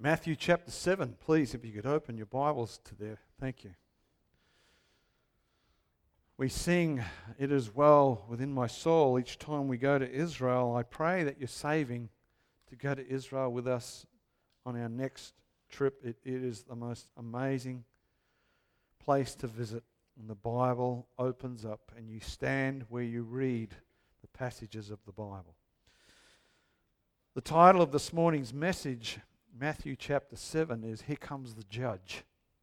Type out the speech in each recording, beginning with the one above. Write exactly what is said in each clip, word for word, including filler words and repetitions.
Matthew chapter seven, please, if you could open your Bibles to there. Thank you. We sing, "It is well within my soul," each time we go to Israel. I pray that you're saving to go to Israel with us on our next trip. It, it is the most amazing place to visit. And the Bible opens up and you stand where you read the passages of the Bible. The title of this morning's message, Matthew chapter seven, is "Here Comes the Judge."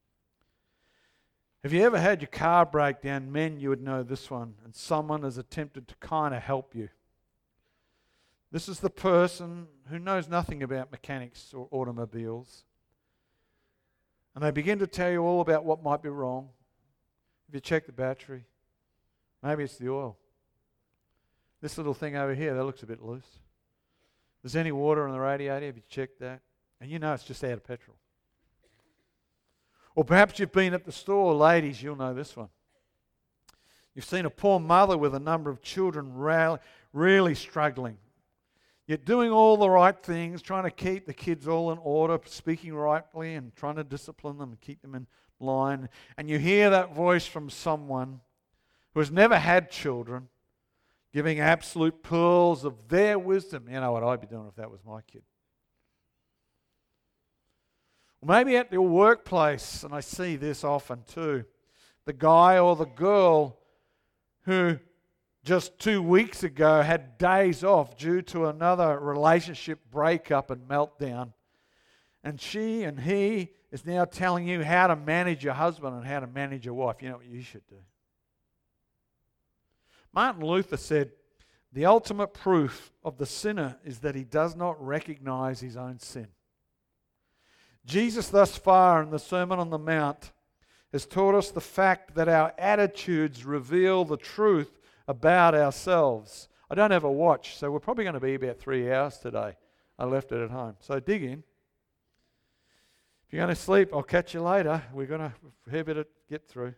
Have you ever had your car break down? Men, you would know this one. And someone has attempted to kind of help you. This is the person who knows nothing about mechanics or automobiles. And they begin to tell you all about what might be wrong. Have you checked the battery? Maybe it's the oil. This little thing over here, that looks a bit loose. Is there any water in the radiator? Have you checked that? And you know it's just out of petrol. Or perhaps you've been at the store. Ladies, you'll know this one. You've seen a poor mother with a number of children really struggling. You're doing all the right things, trying to keep the kids all in order, speaking rightly and trying to discipline them and keep them in line. And you hear that voice from someone who has never had children, giving absolute pearls of their wisdom. You know what I'd be doing if that was my kid. Or maybe at your workplace, and I see this often too, the guy or the girl who just two weeks ago had days off due to another relationship breakup and meltdown. And she and he is now telling you how to manage your husband and how to manage your wife. You know what you should do. Martin Luther said, "The ultimate proof of the sinner is that he does not recognize his own sin." Jesus thus far in the Sermon on the Mount has taught us the fact that our attitudes reveal the truth about ourselves. I don't have a watch, so we're probably going to be about three hours today. I left it at home. So dig in. If you're going to sleep, I'll catch you later. We're going to have it get through.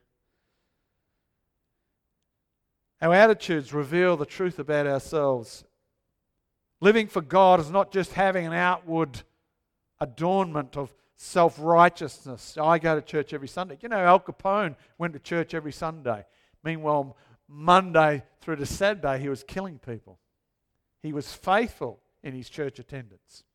Our attitudes reveal the truth about ourselves. Living for God is not just having an outward adornment of self-righteousness. I go to church every Sunday. You know, Al Capone went to church every Sunday. Meanwhile, Monday through to Saturday, he was killing people. He was faithful in his church attendance.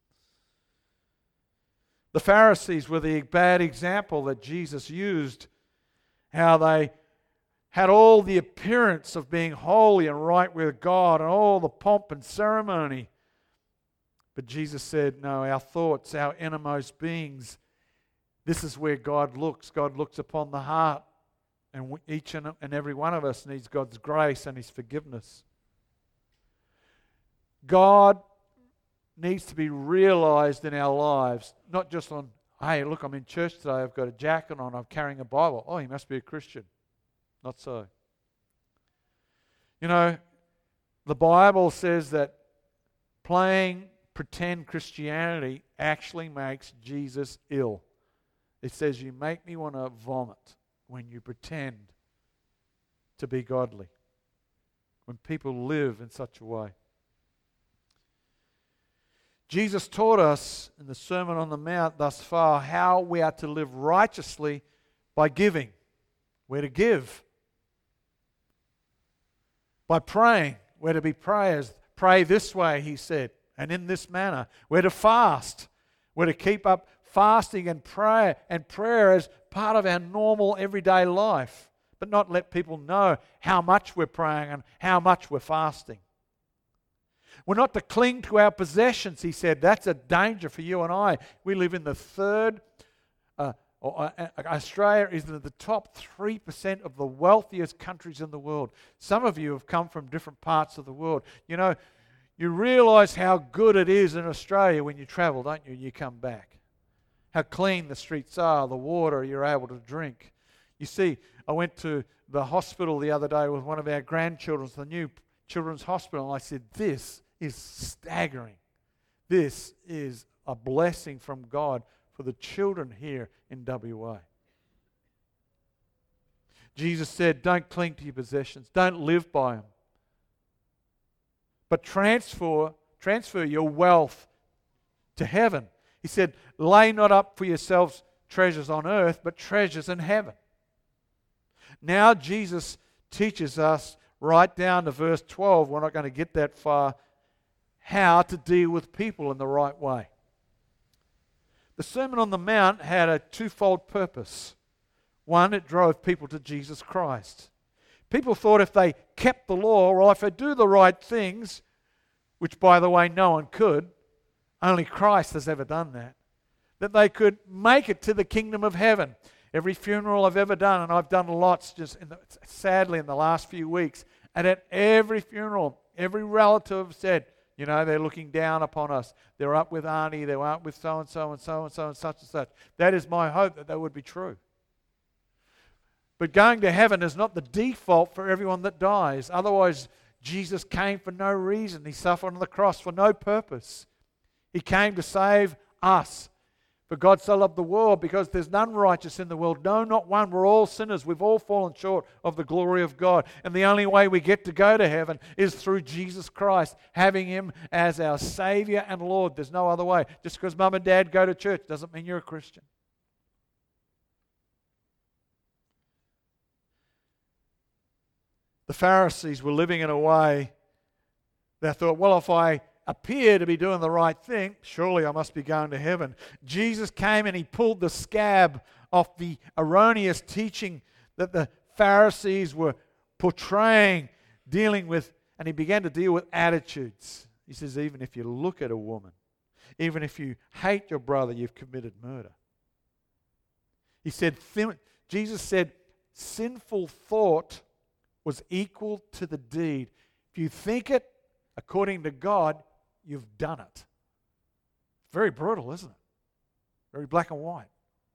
The Pharisees were the bad example that Jesus used, how they had all the appearance of being holy and right with God and all the pomp and ceremony. But Jesus said, no, our thoughts, our innermost beings, this is where God looks. God looks upon the heart. And each and every one of us needs God's grace and His forgiveness. God needs to be realized in our lives, not just on, hey, look, I'm in church today, I've got a jacket on, I'm carrying a Bible. Oh, he must be a Christian. Not so. You know, the Bible says that playing pretend Christianity actually makes Jesus ill. It says, you make me want to vomit when you pretend to be godly, when people live in such a way. Jesus taught us in the Sermon on the Mount thus far how we are to live righteously by giving. We're to give. By praying. We're to be prayers. Pray this way, he said, and in this manner. We're to fast. We're to keep up fasting and prayer and prayer as part of our normal everyday life, but not let people know how much we're praying and how much we're fasting. We're not to cling to our possessions, he said. That's a danger for you and I. We live in the third, uh, or, uh, Australia is in the top three percent of the wealthiest countries in the world. Some of you have come from different parts of the world. You know, you realize how good it is in Australia when you travel, don't you, and you come back. How clean the streets are, the water you're able to drink. You see, I went to the hospital the other day with one of our grandchildren, the new children's hospital, and I said, this is staggering. This is a blessing from God for the children here in W A. Jesus said, don't cling to your possessions. Don't live by them. But transfer, transfer your wealth to heaven. He said, lay not up for yourselves treasures on earth, but treasures in heaven. Now Jesus teaches us right down to verse twelve, we're not going to get that far, how to deal with people in the right way. The Sermon on the Mount had a twofold purpose. One, it drove people to Jesus Christ. People thought if they kept the law, or if they do the right things, which by the way no one could, only Christ has ever done that, that they could make it to the kingdom of heaven. Every funeral I've ever done, and I've done lots just in the, sadly in the last few weeks, and at every funeral, every relative said, you know, they're looking down upon us. They're up with Auntie, they're up with so-and-so and so-and-so and such and such. That is my hope that that would be true. But going to heaven is not the default for everyone that dies. Otherwise, Jesus came for no reason. He suffered on the cross for no purpose. He came to save us. For God so loved the world, because there's none righteous in the world. No, not one. We're all sinners. We've all fallen short of the glory of God. And the only way we get to go to heaven is through Jesus Christ, having Him as our Savior and Lord. There's no other way. Just because mum and dad go to church doesn't mean you're a Christian. The Pharisees were living in a way they thought, well, if I appear to be doing the right thing, surely I must be going to heaven. Jesus came and He pulled the scab off the erroneous teaching that the Pharisees were portraying, dealing with, and He began to deal with attitudes. He says, even if you look at a woman, even if you hate your brother, you've committed murder. He said, Jesus said, sinful thought was equal to the deed. If you think it according to God, you've done it. Very brutal, isn't it? Very black and white.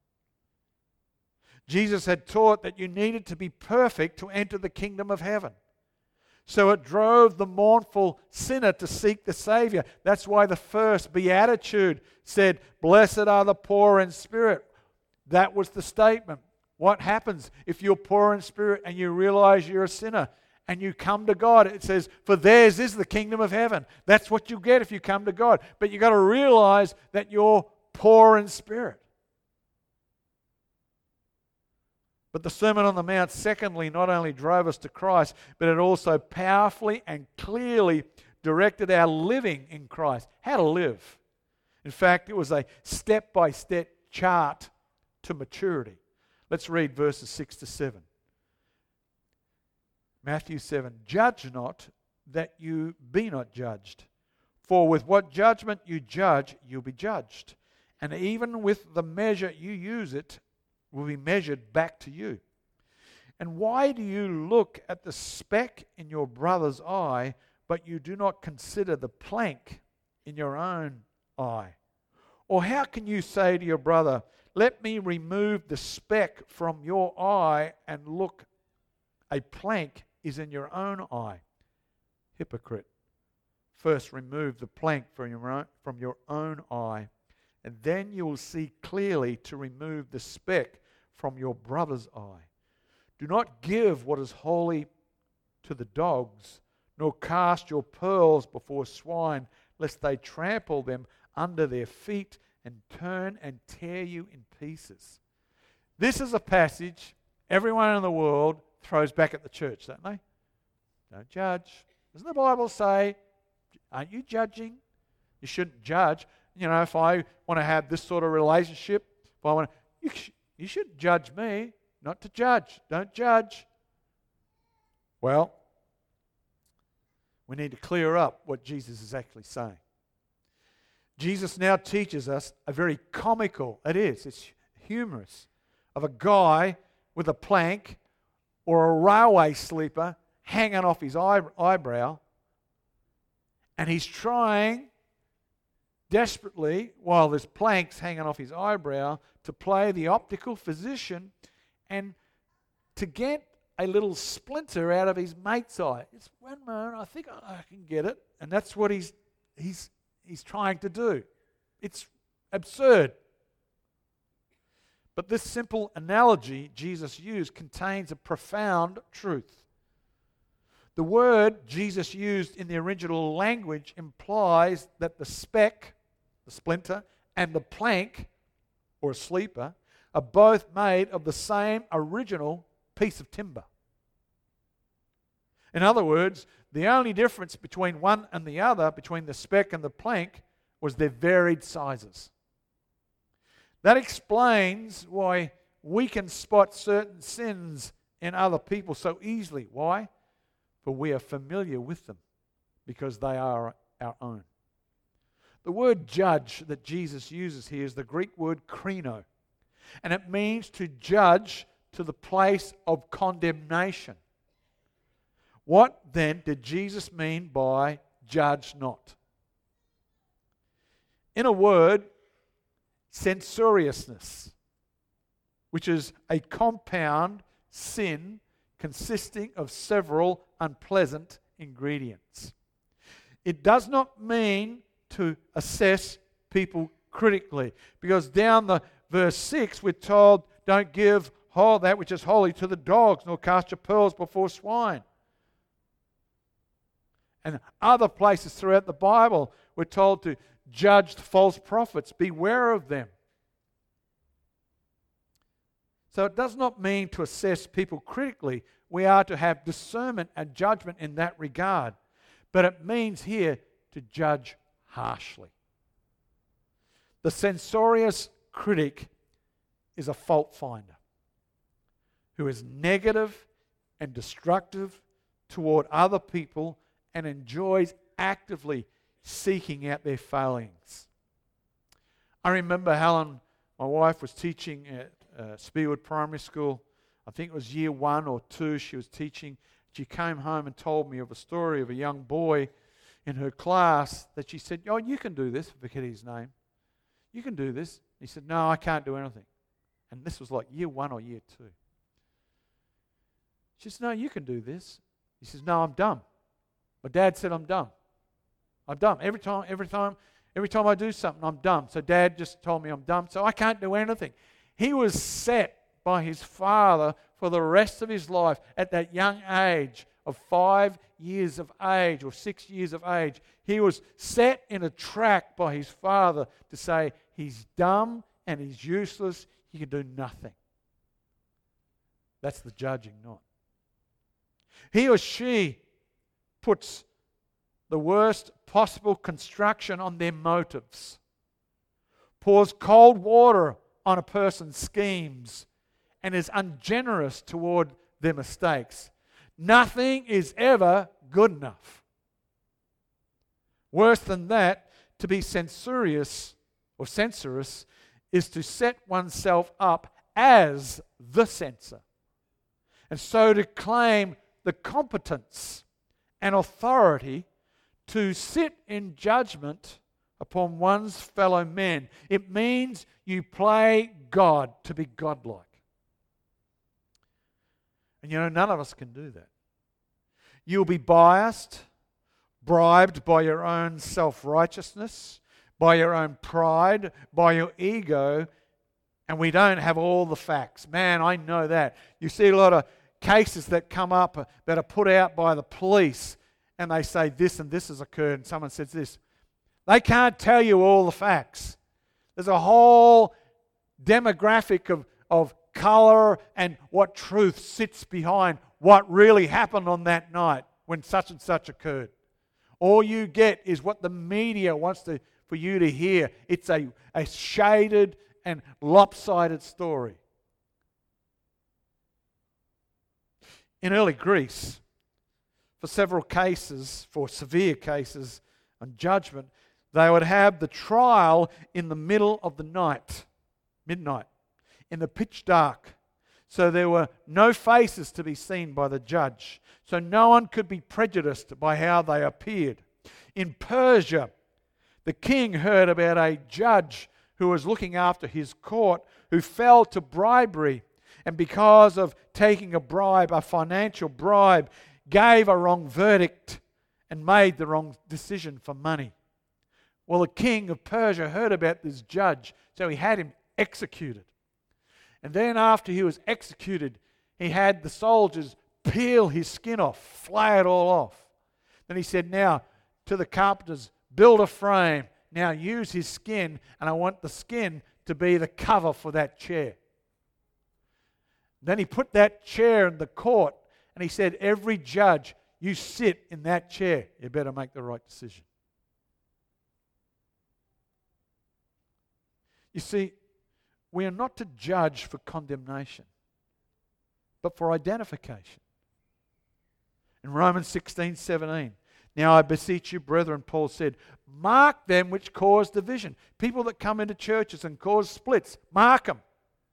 Jesus had taught that you needed to be perfect to enter the kingdom of heaven. So it drove the mournful sinner to seek the Savior. That's why the first beatitude said, blessed are the poor in spirit. That was the statement. What happens if you're poor in spirit and you realize you're a sinner and you come to God? It says, for theirs is the kingdom of heaven. That's what you get if you come to God. But you've got to realize that you're poor in spirit. But the Sermon on the Mount, secondly, not only drove us to Christ, but it also powerfully and clearly directed our living in Christ. How to live. In fact, it was a step-by-step chart to maturity. Let's read verses six to seven. Matthew seven, judge not that you be not judged. For with what judgment you judge, you'll be judged. And even with the measure you use it, will be measured back to you. And why do you look at the speck in your brother's eye, but you do not consider the plank in your own eye? Or how can you say to your brother, let me remove the speck from your eye, and look, a plank is in your own eye? Hypocrite. First remove the plank from your own, from your own eye, and then you will see clearly to remove the speck from your brother's eye. Do not give what is holy to the dogs, nor cast your pearls before swine, lest they trample them under their feet and turn and tear you in pieces. This is a passage everyone in the world throws back at the church, don't they? Don't judge. Doesn't the Bible say, aren't you judging? You shouldn't judge. You know, if I want to have this sort of relationship, if I want to, you, sh- you shouldn't judge me, not to judge. Don't judge. Well, we need to clear up what Jesus is actually saying. Jesus now teaches us a very comical, it is, it's humorous, of a guy with a plank or a railway sleeper hanging off his eye, eyebrow, and he's trying desperately, while there's planks hanging off his eyebrow, to play the optical physician and to get a little splinter out of his mate's eye. It's one moment, I think I can get it, and that's what he's he's he's trying to do. It's absurd. But this simple analogy Jesus used contains a profound truth. The word Jesus used in the original language implies that the speck, the splinter, and the plank, or a sleeper, are both made of the same original piece of timber. In other words, the only difference between one and the other, between the speck and the plank, was their varied sizes. That explains why we can spot certain sins in other people so easily. Why? For we are familiar with them because they are our own. The word judge that Jesus uses here is the Greek word krino, and it means to judge to the place of condemnation. What then did Jesus mean by judge not? In a word, censoriousness, which is a compound sin consisting of several unpleasant ingredients. It does not mean to assess people critically, because down the verse six we're told, don't give whole that which is holy to the dogs, nor cast your pearls before swine. And other places throughout the Bible we're told to judge false prophets, beware of them. So it does not mean to assess people critically. We are to have discernment and judgment in that regard. But it means here to judge harshly. The censorious critic is a fault finder who is negative and destructive toward other people and enjoys actively seeking out their failings. I remember Helen, my wife, was teaching at uh, Spearwood Primary School. I think it was year one or two she was teaching. She came home and told me of a story of a young boy in her class that she said, oh, you can do this, forget his name. You can do this. He said, no, I can't do anything. And this was like year one or year two. She said, no, you can do this. He says, no, I'm dumb. My dad said I'm dumb. I'm dumb. Every time, every time, every time I do something, I'm dumb. So Dad just told me I'm dumb, so I can't do anything. He was set by his father for the rest of his life at that young age of five years of age or six years of age. He was set in a track by his father to say he's dumb and he's useless. He can do nothing. That's the judging not. He or she puts the worst possible construction on their motives, pours cold water on a person's schemes, and is ungenerous toward their mistakes. Nothing is ever good enough. Worse than that, to be censorious or censorious is to set oneself up as the censor, and so to claim the competence and authority to sit in judgment upon one's fellow men. It means you play God to be godlike. And you know, none of us can do that. You'll be biased, bribed by your own self-righteousness, by your own pride, by your ego, and we don't have all the facts. Man, I know that. You see a lot of cases that come up that are put out by the police, and they say this and this has occurred, and someone says this. They can't tell you all the facts. There's a whole demographic of, of colour and what truth sits behind what really happened on that night when such and such occurred. All you get is what the media wants to, for you to hear. It's a, a shaded and lopsided story. In early Greece, for several cases, for severe cases on judgment, they would have the trial in the middle of the night, midnight, in the pitch dark. So there were no faces to be seen by the judge. So no one could be prejudiced by how they appeared. In Persia, the king heard about a judge who was looking after his court who fell to bribery, and because of taking a bribe, a financial bribe, gave a wrong verdict and made the wrong decision for money. Well, the king of Persia heard about this judge, so he had him executed. And then after he was executed, he had the soldiers peel his skin off, flay it all off. Then he said, now, to the carpenters, build a frame, now use his skin, and I want the skin to be the cover for that chair. Then he put that chair in the court, and he said, every judge, you sit in that chair. You better make the right decision. You see, we are not to judge for condemnation, but for identification. In Romans sixteen seventeen, now I beseech you, brethren, Paul said, mark them which cause division. People that come into churches and cause splits, mark them.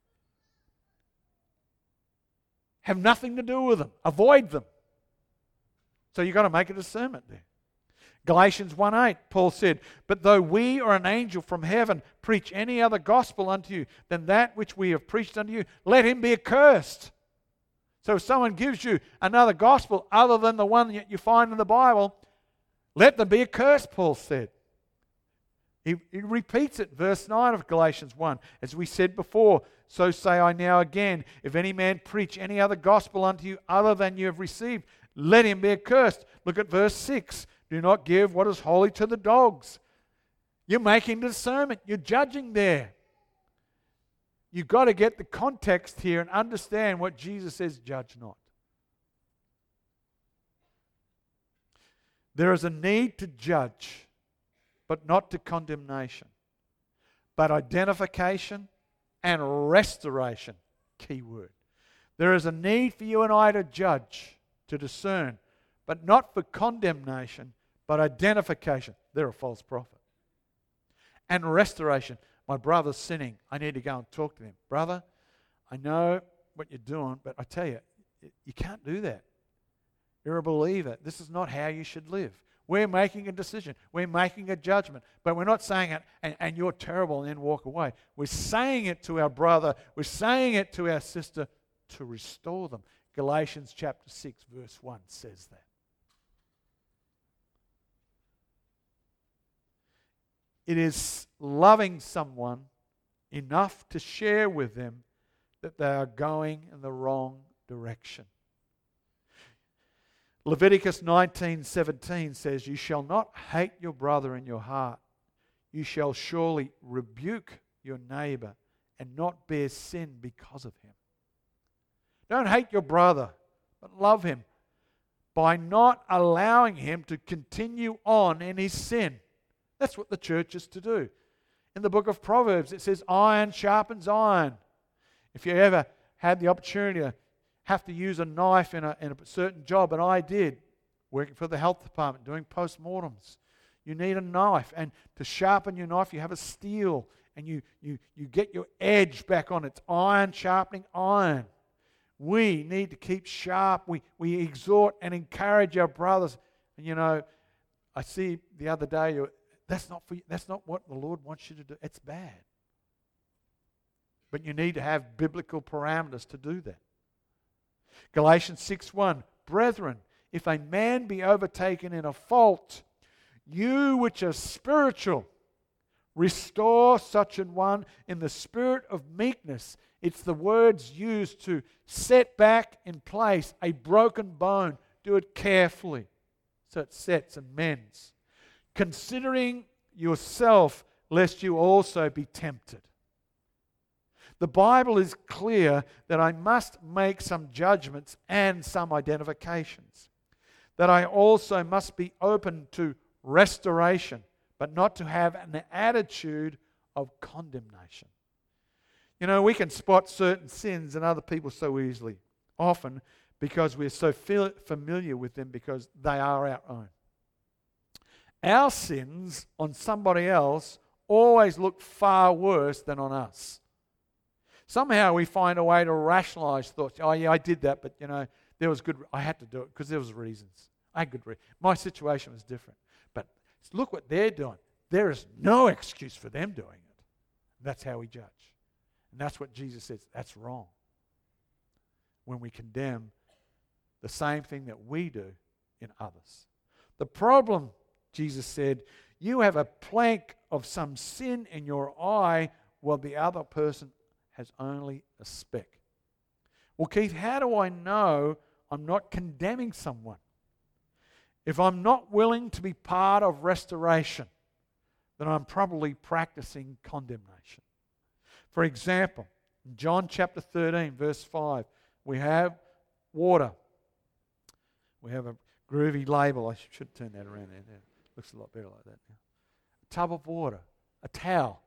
Have nothing to do with them. Avoid them. So you've got to make a discernment there. Galatians one eight, Paul said, but though we or an angel from heaven preach any other gospel unto you than that which we have preached unto you, let him be accursed. So if someone gives you another gospel other than the one that you find in the Bible, let them be accursed, Paul said. He, he repeats it, verse nine of Galatians one. As we said before, so say I now again, if any man preach any other gospel unto you other than you have received, let him be accursed. Look at verse six. Do not give what is holy to the dogs. You're making discernment. You're judging there. You've got to get the context here and understand what Jesus says, judge not. There is a need to judge, but not to condemnation, but identification and restoration. Key word. There is a need for you and I to judge, to discern, but not for condemnation, but identification. They're a false prophet. And restoration. My brother's sinning. I need to go and talk to him. Brother, I know what you're doing, but I tell you, you can't do that. You're a believer. This is not how you should live. We're making a decision. We're making a judgment. But we're not saying it, and, and you're terrible, and then walk away. We're saying it to our brother. We're saying it to our sister to restore them. Galatians chapter six, verse one says that. It is loving someone enough to share with them that they are going in the wrong direction. Leviticus nineteen seventeen says, you shall not hate your brother in your heart. You shall surely rebuke your neighbor and not bear sin because of him. Don't hate your brother, but love him by not allowing him to continue on in his sin. That's what the church is to do. In the book of Proverbs, it says, iron sharpens iron. If you ever had the opportunity to have to use a knife in a, in a certain job, and I did, working for the health department, doing postmortems, you need a knife. And to sharpen your knife, you have a steel, and you, you, you get your edge back on it. It's iron sharpening iron. We need to keep sharp. We, we exhort and encourage our brothers. And you know, I see the other day, That's not for you. That's not what the Lord wants you to do. It's bad. But you need to have biblical parameters to do that. Galatians six one, brethren, if a man be overtaken in a fault, you which are spiritual, restore such an one in the spirit of meekness. It's the words used to set back in place a broken bone. Do it carefully so it sets and mends. Considering yourself, lest you also be tempted. The Bible is clear that I must make some judgments and some identifications. That I also must be open to restoration, but not to have an attitude of condemnation. You know, we can spot certain sins in other people so easily, often because we're so familiar with them because they are our own. Our sins on somebody else always look far worse than on us. Somehow we find a way to rationalize thoughts. Oh yeah, I did that, but you know, there was good, I had to do it because there was reasons. I had good reasons. My situation was different. But look what they're doing. There is no excuse for them doing it. That's how we judge. And that's what Jesus says. That's wrong. When we condemn the same thing that we do in others. The problem, Jesus said, you have a plank of some sin in your eye while the other person has only a speck. Well, Keith, how do I know I'm not condemning someone? If I'm not willing to be part of restoration, then I'm probably practicing condemnation. For example, in John chapter thirteen, verse five, we have water. We have a groovy label. I should turn that around there. It looks a lot better like that now. A tub of water, a towel.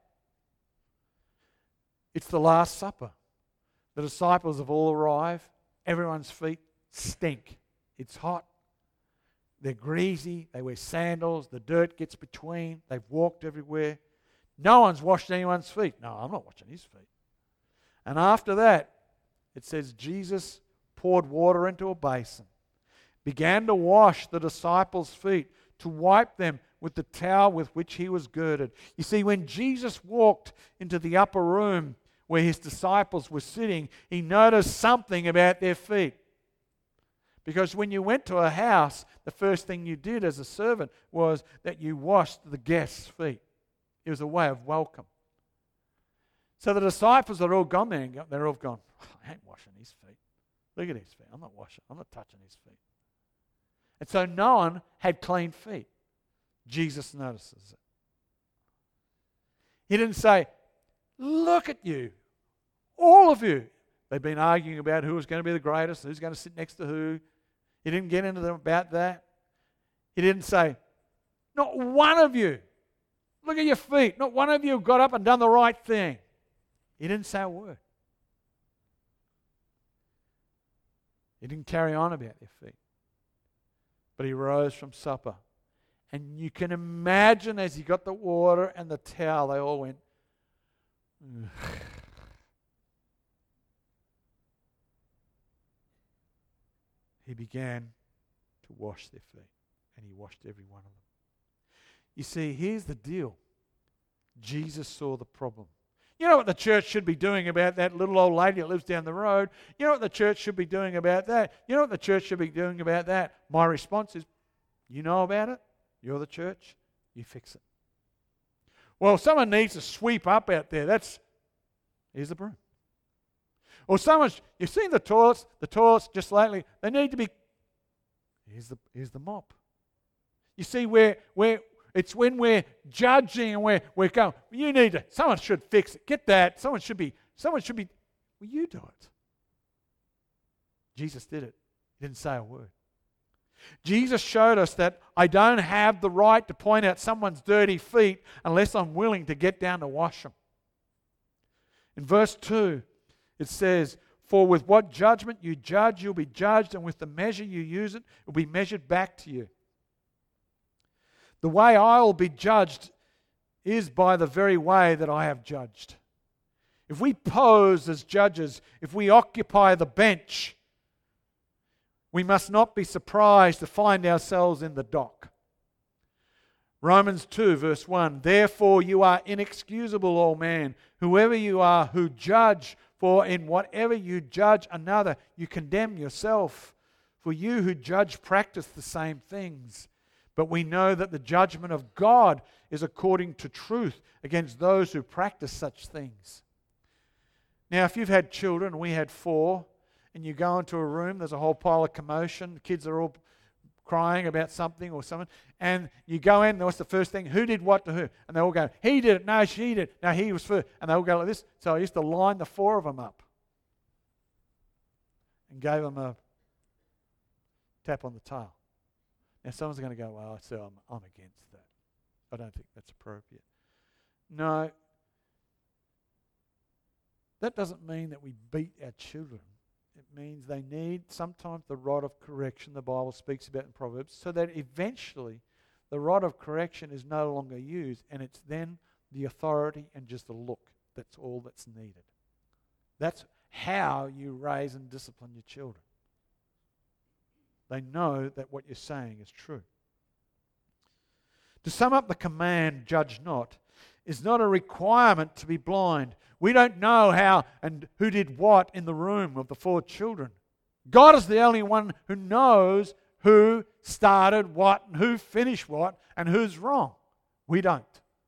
It's the Last Supper. The disciples have all arrived. Everyone's feet stink. It's hot. They're greasy. They wear sandals. The dirt gets between. They've walked everywhere. No one's washed anyone's feet. No, I'm not washing his feet. And after that, it says Jesus poured water into a basin, began to wash the disciples' feet, to wipe them with the towel with which he was girded. You see, when Jesus walked into the upper room where his disciples were sitting, he noticed something about their feet. Because when you went to a house, the first thing you did as a servant was that you washed the guests' feet. It was a way of welcome. So the disciples are all gone there, and they're all gone, I ain't washing his feet. Look at his feet. I'm not washing, I'm not touching his feet. And so no one had clean feet. Jesus notices it. He didn't say, look at you, all of you. They've been arguing about who was going to be the greatest, who's going to sit next to who. He didn't get into them about that. He didn't say, not one of you, look at your feet, not one of you got up and done the right thing. He didn't say a word. He didn't carry on about their feet. But he rose from supper. And you can imagine as he got the water and the towel, they all went, ugh. He began to wash their feet. And he washed every one of them. You see, here's the deal. Jesus saw the problem. You know what the church should be doing about that little old lady that lives down the road? You know what the church should be doing about that? You know what the church should be doing about that? My response is, you know about it? You're the church. You fix it. Well, someone needs to sweep up out there. That's, here's the broom. Or someone, you've seen the toilets, the toilets just lately, they need to be, here's the, here's the mop. You see, where, where it's when we're judging and we're, we're going, you need to, someone should fix it. Get that. Someone should be, someone should be, well, you do it. Jesus did it. He didn't say a word. Jesus showed us that I don't have the right to point out someone's dirty feet unless I'm willing to get down to wash them. In verse two, it says, for with what judgment you judge, you'll be judged, and with the measure you use it, it will be measured back to you. The way I will be judged is by the very way that I have judged. If we pose as judges, if we occupy the bench, we must not be surprised to find ourselves in the dock. Romans two, verse one, therefore you are inexcusable, O man, whoever you are who judge, for in whatever you judge another, you condemn yourself. For you who judge practice the same things. But we know that the judgment of God is according to truth against those who practice such things. Now, if you've had children, we had four, and you go into a room, there's a whole pile of commotion, the kids are all crying about something or something, and you go in, and what's the first thing? Who did what to who? And they all go, he did it, no, she did, no, he was first. And they all go like this. So I used to line the four of them up and gave them a tap on the tail. Now someone's going to go, well, I say I'm, I'm against that. I don't think that's appropriate. No, that doesn't mean that we beat our children. It means they need sometimes the rod of correction the Bible speaks about in Proverbs, so that eventually the rod of correction is no longer used, and it's then the authority and just a look. That's all that's needed. That's how you raise and discipline your children. They know that what you're saying is true. To sum up the command, judge not, is not a requirement to be blind. We don't know how and who did what in the room of the four children. God is the only one who knows who started what and who finished what and who's wrong. We don't.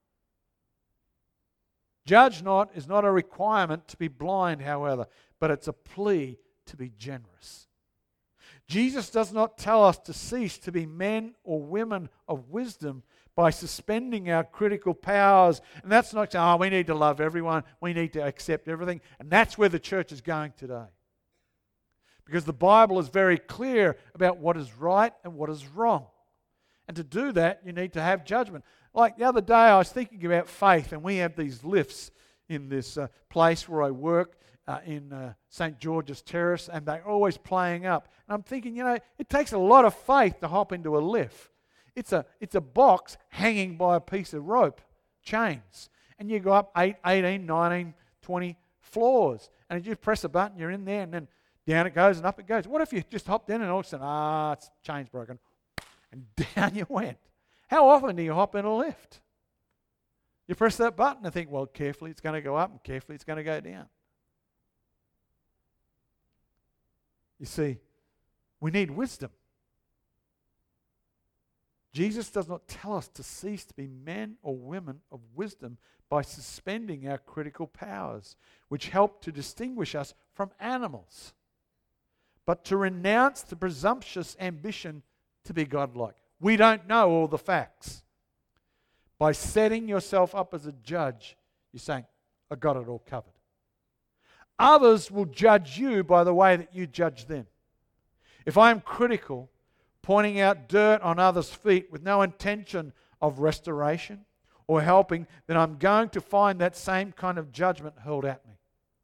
Judge not is not a requirement to be blind, however, but it's a plea to be generous. Jesus does not tell us to cease to be men or women of wisdom, by suspending our critical powers. And that's not saying, oh, we need to love everyone, we need to accept everything. And that's where the church is going today. Because the Bible is very clear about what is right and what is wrong. And to do that, you need to have judgment. Like the other day, I was thinking about faith, and we have these lifts in this uh, place where I work uh, in uh, Saint George's Terrace, and they're always playing up. And I'm thinking, you know, it takes a lot of faith to hop into a lift. It's a, it's a box hanging by a piece of rope, chains. And you go up eight, eighteen, nineteen, twenty floors. And you just press a button, you're in there, and then down it goes and up it goes. What if you just hopped in and all of a sudden, ah, it's chain's broken, and down you went? How often do you hop in a lift? You press that button and think, well, carefully it's going to go up and carefully it's going to go down. You see, we need wisdom. Jesus does not tell us to cease to be men or women of wisdom by suspending our critical powers, which help to distinguish us from animals, but to renounce the presumptuous ambition to be godlike. We don't know all the facts. By setting yourself up as a judge, you're saying, I got it all covered. Others will judge you by the way that you judge them. If I am critical, pointing out dirt on others' feet with no intention of restoration or helping, then I'm going to find that same kind of judgment hurled at me.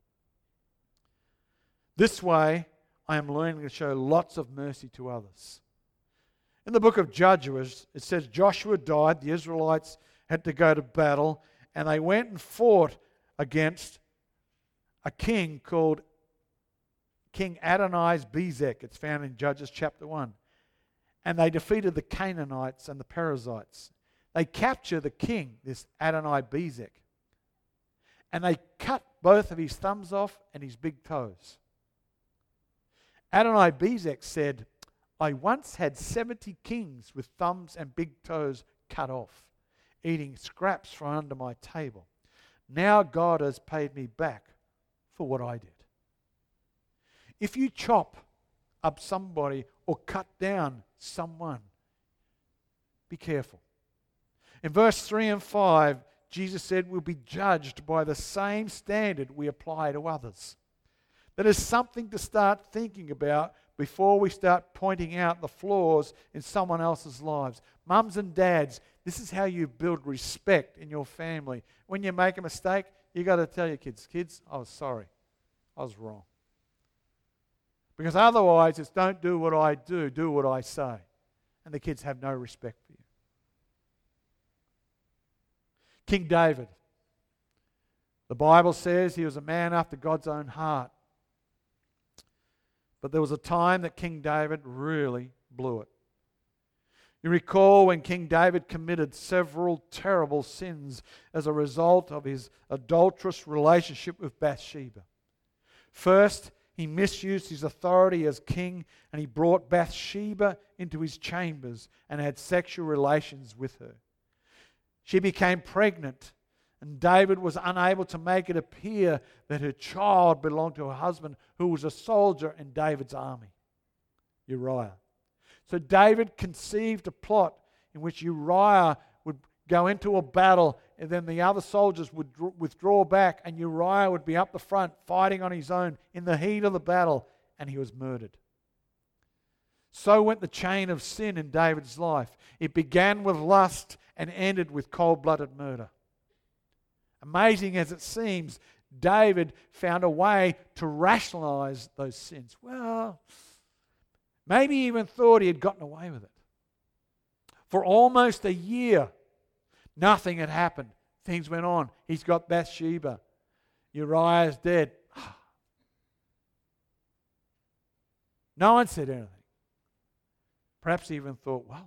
This way, I am learning to show lots of mercy to others. In the book of Judges, it says Joshua died, the Israelites had to go to battle, and they went and fought against a king called King Adonai-Bezek. It's found in Judges chapter one. And they defeated the Canaanites and the Perizzites. They capture the king, this Adonai-Bezek, and they cut both of his thumbs off and his big toes. Adonai-Bezek said, I once had seventy kings with thumbs and big toes cut off, eating scraps from under my table. Now God has paid me back for what I did. If you chop up somebody or cut down someone, be careful. In verse three and five, Jesus said we'll be judged by the same standard we apply to others. That is something to start thinking about before we start pointing out the flaws in someone else's lives. Mums and dads, this is how you build respect in your family. When you make a mistake, you got to tell your kids, kids, I was sorry. I was wrong. Because otherwise, it's don't do what I do, do what I say. And the kids have no respect for you. King David. The Bible says he was a man after God's own heart. But there was a time that King David really blew it. You recall when King David committed several terrible sins as a result of his adulterous relationship with Bathsheba. First, he misused his authority as king, and he brought Bathsheba into his chambers and had sexual relations with her. She became pregnant, and David was unable to make it appear that her child belonged to her husband, who was a soldier in David's army, Uriah. So David conceived a plot in which Uriah would go into a battle, and then the other soldiers would withdraw back, and Uriah would be up the front fighting on his own in the heat of the battle, and he was murdered. So went the chain of sin in David's life. It began with lust and ended with cold-blooded murder. Amazing as it seems, David found a way to rationalize those sins. Well, maybe he even thought he had gotten away with it. For almost a year, nothing had happened. Things went on. He's got Bathsheba. Uriah's dead. No one said anything. Perhaps he even thought, well,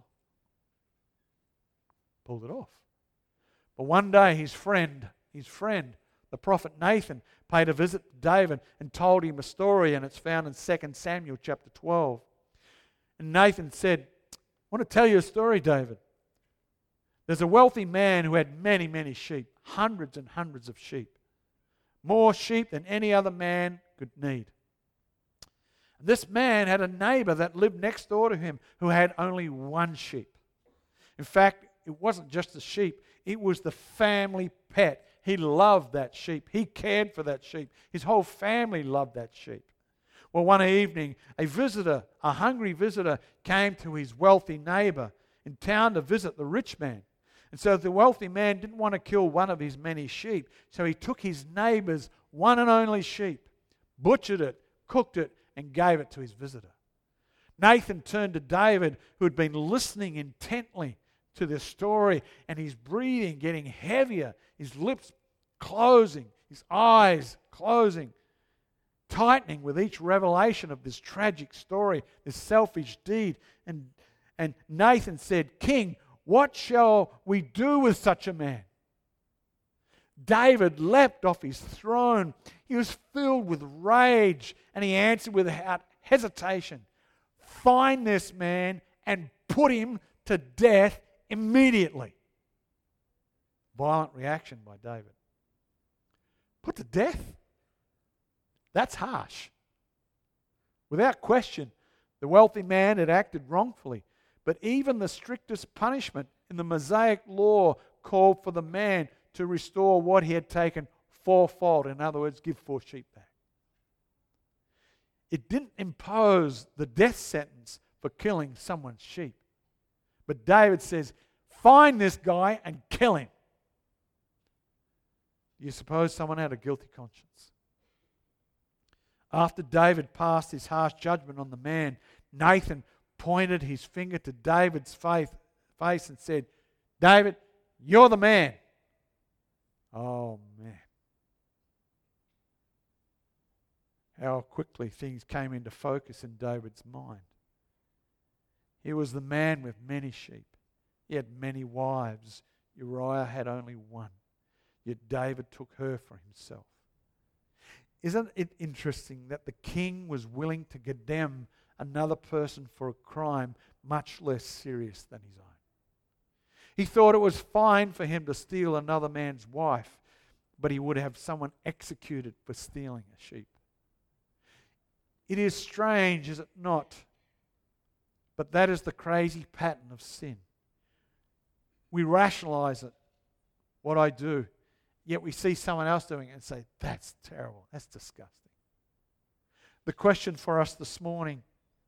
pulled it off. But one day his friend, his friend, the prophet Nathan, paid a visit to David and told him a story, and it's found in Second Samuel chapter twelve. And Nathan said, I want to tell you a story, David. There's a wealthy man who had many, many sheep, hundreds and hundreds of sheep. More sheep than any other man could need. This man had a neighbor that lived next door to him who had only one sheep. In fact, it wasn't just the sheep, it was the family pet. He loved that sheep. He cared for that sheep. His whole family loved that sheep. Well, one evening, a visitor, a hungry visitor, came to his wealthy neighbor in town to visit the rich man. And so the wealthy man didn't want to kill one of his many sheep, so he took his neighbor's one and only sheep, butchered it, cooked it, and gave it to his visitor. Nathan turned to David, who had been listening intently to this story, and his breathing getting heavier, his lips closing, his eyes closing, tightening with each revelation of this tragic story, this selfish deed. And, and Nathan said, "King, what shall we do with such a man?" David leapt off his throne. He was filled with rage, and he answered without hesitation, "Find this man and put him to death immediately." Violent reaction by David. Put to death? That's harsh. Without question, the wealthy man had acted wrongfully, but even the strictest punishment in the Mosaic law called for the man to restore what he had taken fourfold. In other words, give four sheep back. It didn't impose the death sentence for killing someone's sheep. But David says, find this guy and kill him. Do you suppose someone had a guilty conscience? After David passed his harsh judgment on the man, Nathan pointed his finger to David's face and said, "David, you're the man." Oh, man. How quickly things came into focus in David's mind. He was the man with many sheep. He had many wives. Uriah had only one. Yet David took her for himself. Isn't it interesting that the king was willing to condemn another person for a crime much less serious than his own? He thought it was fine for him to steal another man's wife, but he would have someone executed for stealing a sheep. It is strange, is it not? But that is the crazy pattern of sin. We rationalize it, what I do, yet we see someone else doing it and say, that's terrible, that's disgusting. The question for us this morning,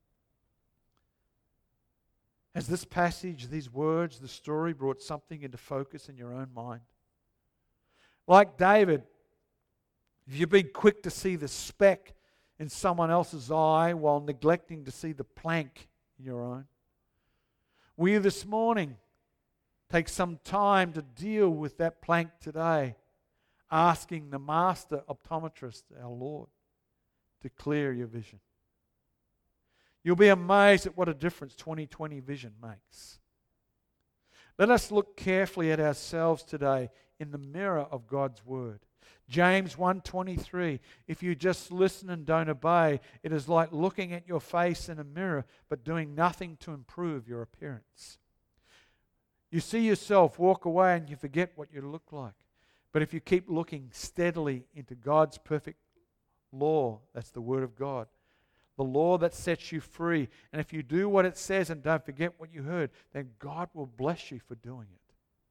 has this passage, these words, the story brought something into focus in your own mind? Like David, have you been quick to see the speck in someone else's eye while neglecting to see the plank in your own? Will you this morning take some time to deal with that plank today, asking the master optometrist, our Lord, to clear your vision? You'll be amazed at what a difference twenty twenty vision makes. Let us look carefully at ourselves today in the mirror of God's Word. James one twenty-three, if you just listen and don't obey, it is like looking at your face in a mirror but doing nothing to improve your appearance. You see yourself, walk away, and you forget what you look like. But if you keep looking steadily into God's perfect law, that's the Word of God, the law that sets you free, and if you do what it says and don't forget what you heard, then God will bless you for doing it.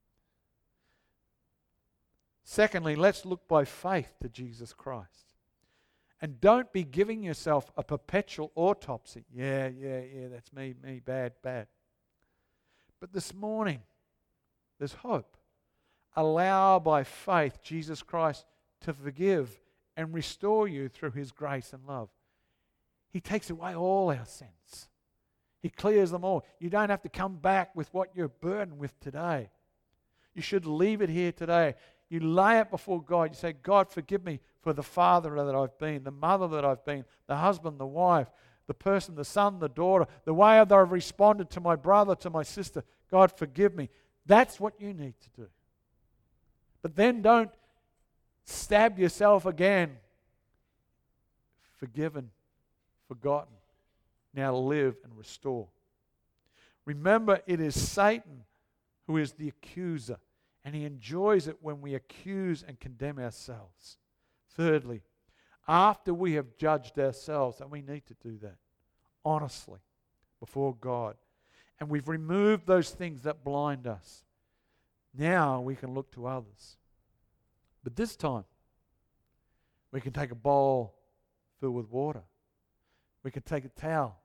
Secondly, let's look by faith to Jesus Christ. And don't be giving yourself a perpetual autopsy. Yeah, yeah, yeah, that's me, me, bad, bad. But this morning, there's hope. Allow by faith Jesus Christ to forgive and restore you through His grace and love. He takes away all our sins. He clears them all. You don't have to come back with what you're burdened with today. You should leave it here today. You lay it before God. You say, God, forgive me for the father that I've been, the mother that I've been, the husband, the wife, the person, the son, the daughter, the way that I've responded to my brother, to my sister. God, forgive me. That's what you need to do. But then don't stab yourself again. Forgiven, forgotten. Now live and restore. Remember, it is Satan who is the accuser, and he enjoys it when we accuse and condemn ourselves. Thirdly, after we have judged ourselves, and we need to do that honestly before God, and we've removed those things that blind us, Now we can look to others. But this time, we can take a bowl filled with water. We can take a towel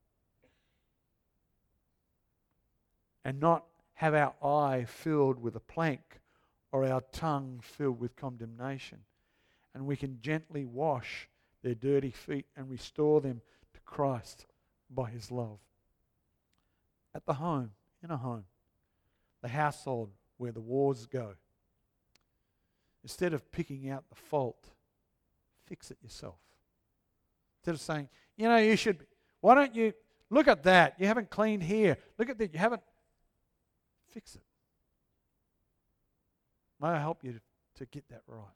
and not have our eye filled with a plank or our tongue filled with condemnation. And we can gently wash their dirty feet and restore them to Christ by His love. At the home, in a home, the household where the wars go, instead of picking out the fault, fix it yourself. Instead of saying, you know, you should, why don't you, look at that, you haven't cleaned here, look at that, you haven't, fix it. May I help you to, to get that right?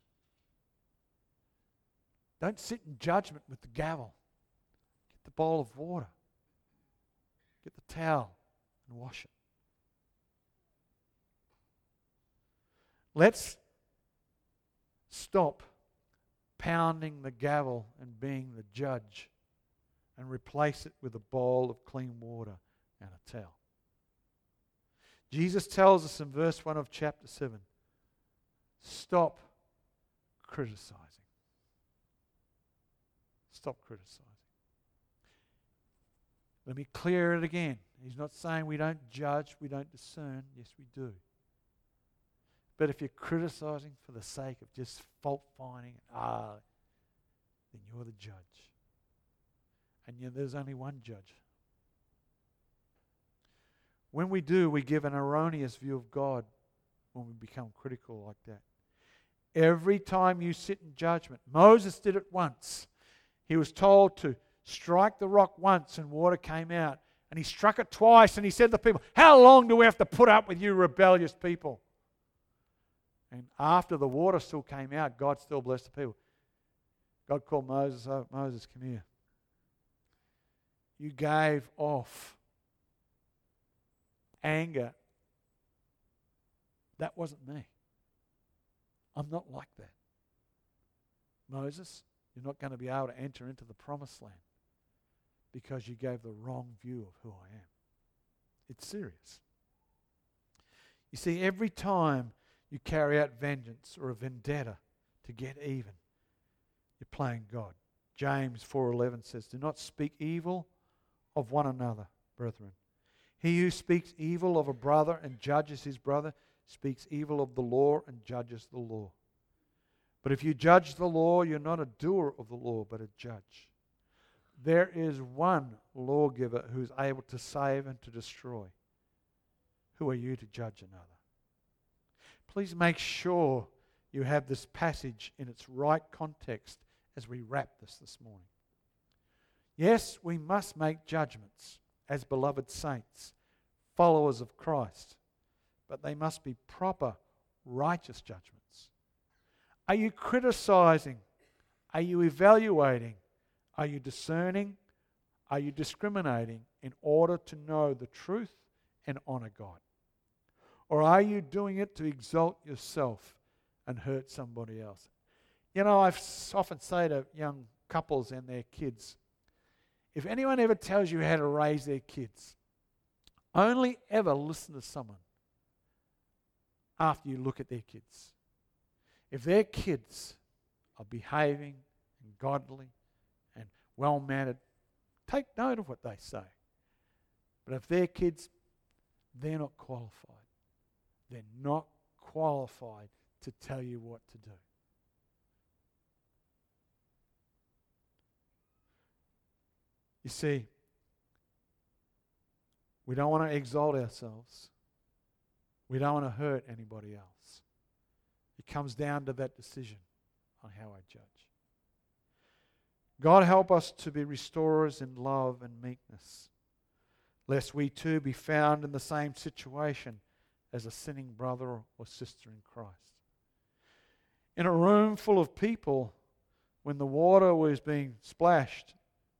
Don't sit in judgment with the gavel. Get the bowl of water. Get the towel and wash it. Let's stop pounding the gavel and being the judge and replace it with a bowl of clean water and a towel. Jesus tells us in verse one of chapter seven, stop criticizing. Stop criticizing. Let me clear it again. He's not saying we don't judge, we don't discern. Yes, we do. But if you're criticizing for the sake of just fault finding, ah, then you're the judge. And you, there's only one judge. When we do, we give an erroneous view of God when we become critical like that. Every time you sit in judgment, Moses did it once. He was told to strike the rock once and water came out. And he struck it twice and he said to the people, how long do we have to put up with you rebellious people? And after the water still came out, God still blessed the people. God called Moses, oh, Moses, come here. You gave off anger. That wasn't me. I'm not like that. Moses, you're not going to be able to enter into the promised land because you gave the wrong view of who I am. It's serious. You see, every time you carry out vengeance or a vendetta to get even, you're playing God. James four eleven says, do not speak evil of one another, brethren. He who speaks evil of a brother and judges his brother speaks evil of the law and judges the law. But if you judge the law, you're not a doer of the law, but a judge. There is one lawgiver who's able to save and to destroy. Who are you to judge another? Please make sure you have this passage in its right context as we wrap this this morning. Yes, we must make judgments as beloved saints, followers of Christ, but they must be proper, righteous judgments. Are you criticizing? Are you evaluating? Are you discerning? Are you discriminating in order to know the truth and honor God? Or are you doing it to exalt yourself and hurt somebody else? You know, I often say to young couples and their kids, if anyone ever tells you how to raise their kids, only ever listen to someone after you look at their kids. If their kids are behaving and godly and well-mannered, take note of what they say. But if their kids, they're not qualified. They're not qualified to tell you what to do. You see, we don't want to exalt ourselves. We don't want to hurt anybody else. It comes down to that decision on how I judge. God help us to be restorers in love and meekness, lest we too be found in the same situation as a sinning brother or sister in Christ. In a room full of people, when the water was being splashed,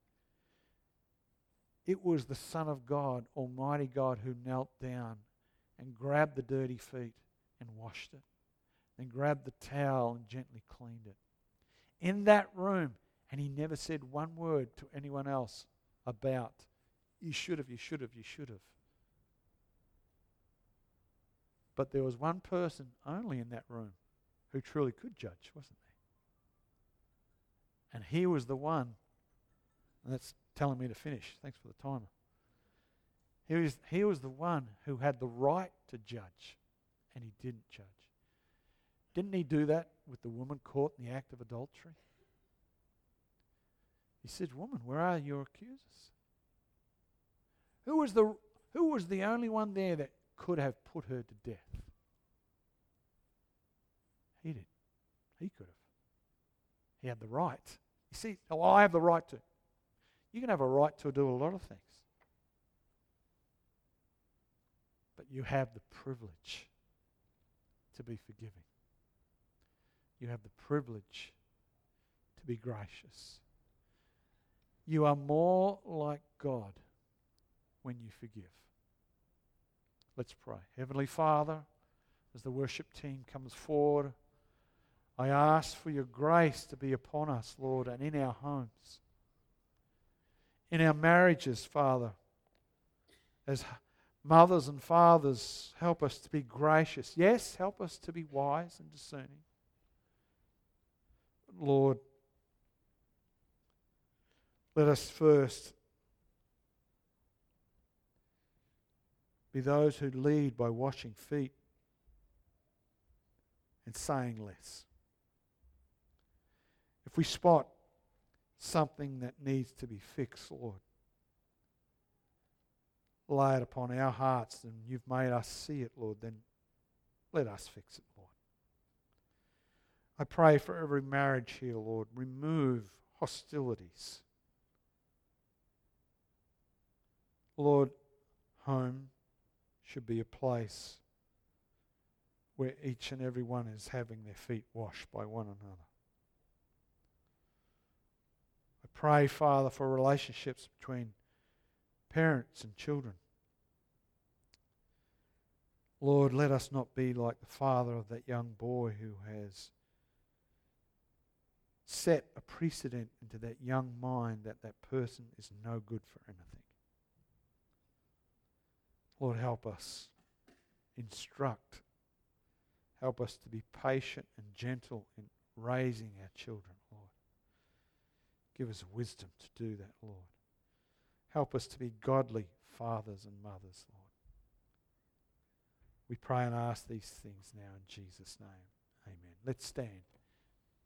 it was the Son of God, Almighty God, who knelt down and grabbed the dirty feet and washed it, and grabbed the towel and gently cleaned it. In that room, and he never said one word to anyone else about, you should have, you should have, you should have. But there was one person only in that room who truly could judge, wasn't there? And he was the one, and that's telling me to finish. Thanks for the timer. He was, he was the one who had the right to judge, and he didn't judge. Didn't he do that with the woman caught in the act of adultery? He said, "Woman, where are your accusers?" Who was the, who was the only one there that could have put her to death? He did. He could have. He had the right. You see, oh, I have the right to. You can have a right to do a lot of things. But you have the privilege to be forgiving. You have the privilege to be gracious. You are more like God when you forgive. Let's pray. Heavenly Father, as the worship team comes forward, I ask for your grace to be upon us, Lord, and in our homes. In our marriages, Father, as mothers and fathers, help us to be gracious. Yes, help us to be wise and discerning. Lord, let us first be those who lead by washing feet and saying less. If we spot something that needs to be fixed, Lord, lay it upon our hearts, and you've made us see it, Lord, then let us fix it, Lord. I pray for every marriage here, Lord, remove hostilities. Lord, home should be a place where each and every one is having their feet washed by one another. I pray, Father, for relationships between parents and children. Lord, let us not be like the father of that young boy who has set a precedent into that young mind that that person is no good for anything. Lord, help us instruct. Help us to be patient and gentle in raising our children, Lord. Give us wisdom to do that, Lord. Help us to be godly fathers and mothers, Lord. We pray and ask these things now in Jesus' name. Amen. Let's stand.